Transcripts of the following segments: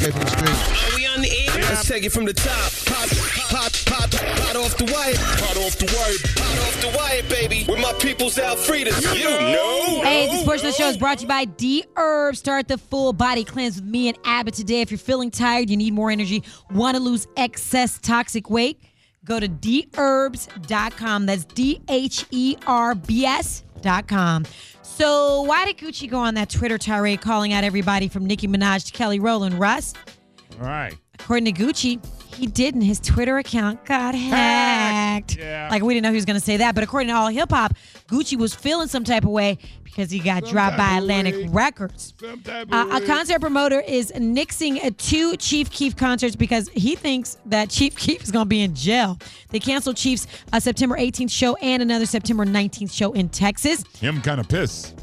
Straight from the street. Are we on the air? Let's take it from the top. Hot off the wire. Hot off the wire. Hot off the wire, baby. With my people's Alfredas. You know. Hey, this portion of the show is brought to you by D-Herb. Start the full body cleanse with me and Abbott today. If you're feeling tired, you need more energy, want to lose excess toxic weight, go to dherbs.com. That's DHERBS.com. So why did Gucci go on that Twitter tirade calling out everybody from Nicki Minaj to Kelly Rowland? Russ? All right. According to Gucci, he didn't. His Twitter account got hacked. Yeah. Like, we didn't know he was going to say that. But according to All Hip Hop, Gucci was feeling some type of way because he got dropped by Atlantic Records. A concert promoter is nixing 2 Chief Keef concerts because he thinks that Chief Keef is going to be in jail. They canceled Chief's September 18th show and another September 19th show in Texas. Him kind of pissed.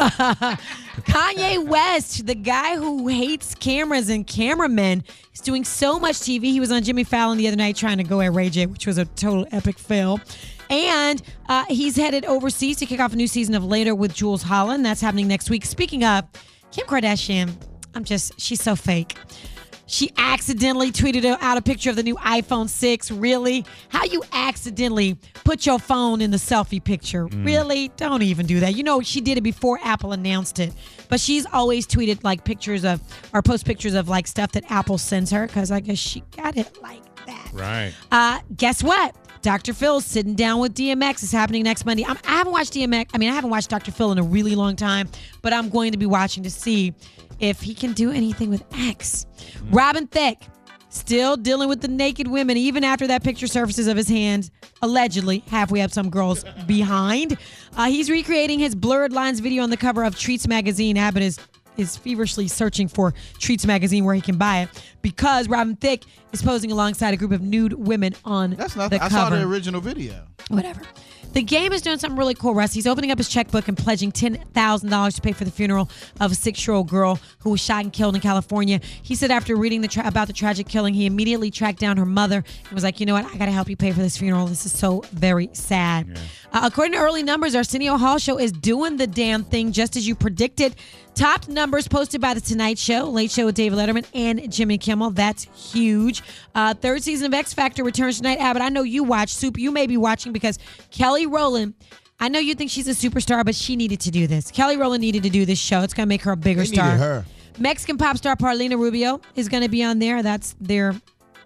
Kanye West, the guy who hates cameras and cameramen, is doing so much TV. He was on Jimmy Fallon the other night trying to go at Ray J, which was a total epic fail. And he's headed overseas to kick off a new season of Later with Jules Holland. That's happening next week. Speaking of, Kim Kardashian, she's so fake. She accidentally tweeted out a picture of the new iPhone 6. Really? How you accidentally put your phone in the selfie picture? Really? Don't even do that. You know, she did it before Apple announced it. But she's always tweeted like pictures of, or post pictures of like stuff that Apple sends her because I guess she got it like that. Right. Guess what? Dr. Phil's sitting down with DMX. It's happening next Monday. I haven't watched DMX. I haven't watched Dr. Phil in a really long time, but I'm going to be watching to see if he can do anything with X. Robin Thicke, still dealing with the naked women, even after that picture surfaces of his hands, allegedly halfway up some girl's behind. He's recreating his Blurred Lines video on the cover of Treats magazine. Abbott is feverishly searching for Treats magazine where he can buy it because Robin Thicke is posing alongside a group of nude women on That's not. the I cover. saw the original video. Whatever. The Game is doing something really cool, Russ. He's opening up his checkbook and pledging $10,000 to pay for the funeral of a 6-year-old girl who was shot and killed in California. He said after reading about the tragic killing, he immediately tracked down her mother and was like, you know what? I got to help you pay for this funeral. This is so very sad. Yeah. According to early numbers, Arsenio Hall show is doing the damn thing just as you predicted. Top numbers posted by The Tonight Show, Late Show with David Letterman, and Jimmy Kimmel. That's huge. Third season of X Factor returns tonight. Abbott, I know you watch. Soup, you may be watching because Kelly Rowland, I know you think she's a superstar, but she needed to do this. Kelly Rowland needed to do this show. It's going to make her a bigger star. Needed her. Mexican pop star Paulina Rubio is going to be on there. That's their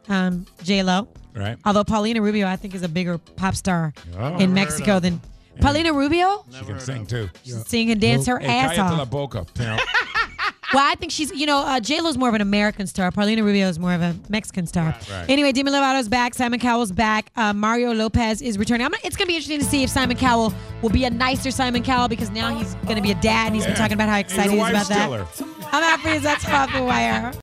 J-Lo. Right. Although Paulina Rubio, I think, is a bigger pop star in Mexico than... Paulina Rubio? She can sing, too. Sing and dance her ass off. La boca, pimp. Well, I think she's, J-Lo's more of an American star. Paulina Rubio is more of a Mexican star. Right. Anyway, Demi Lovato's back. Simon Cowell's back. Mario Lopez is returning. It's going to be interesting to see if Simon Cowell will be a nicer Simon Cowell because now he's going to be a dad and he's been talking about how excited he is about that. Stealer. I'm happy as that's off the wire.